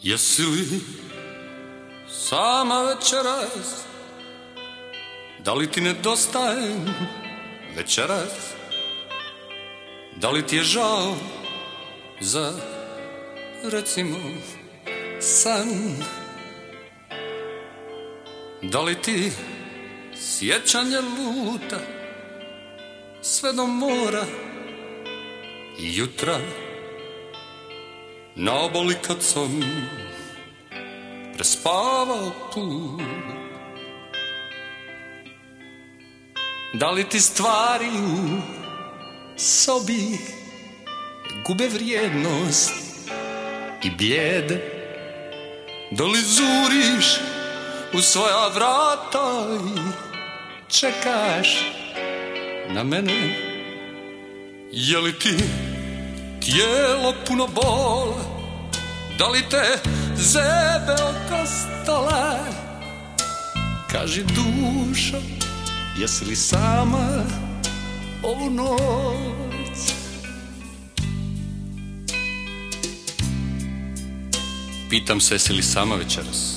Jesi li sama večeras? Da li ti nedostajem večeras? Da li ti je žao za, recimo, san? Da li ti sjećanje luta sve do mora i jutra na obali kad sam prespavao put? Da li ti stvari u sobi gube vrijednost i bijede? Da li zuriš u svoja vrata i čekaš na mene? Je li ti tijelo puno bola? Da li te zebe oko stola? Kaži dušo, jesi li sama ovu noć? Pitam se, jesi li sama večeras?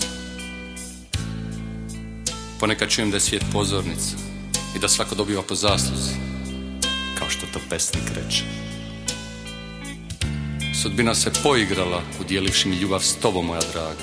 Ponekad čujem da je svijet pozornica i da svako dobiva po zasluzi, kao što to pesnik reče. Sudbina se poigrala udjelivši mi ljubav s tobom, moja draga.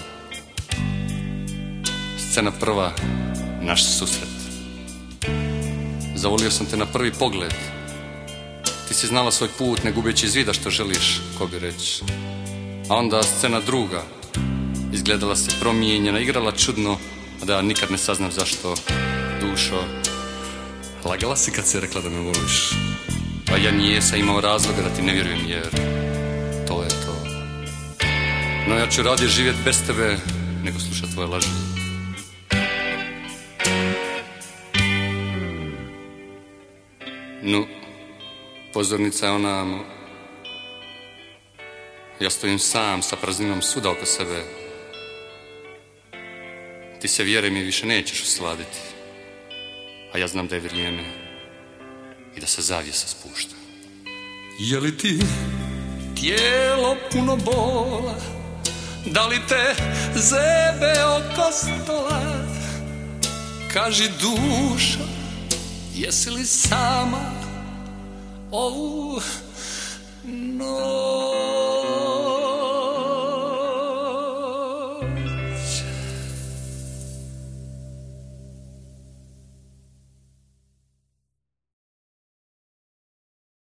Scena prva, naš susret. Zavolio sam te na prvi pogled. Ti si znala svoj put, ne gubeći iz vida što želiš, ko bi reći. A onda scena druga. Izgledala se promijenjena, igrala čudno, a da ja nikad ne saznam zašto. Dušo, lagala si kad si rekla da me voliš. A ja nijesam imao razloga da ti ne vjerujem, jer to je to. No ja ću radije živjet bez tebe nego slušat tvoje laži. No, pozornica je ona. Ja stojim sam sa prazninom svuda oko sebe. Ti se, vjeruj mi, više nećeš usladiti. A ja znam da je vrijeme i da se zavjesa spušta. Je li ti tijelo puno bola? Da li te zebe oko stola? Kaži dušo, jesi li sama ovu noć?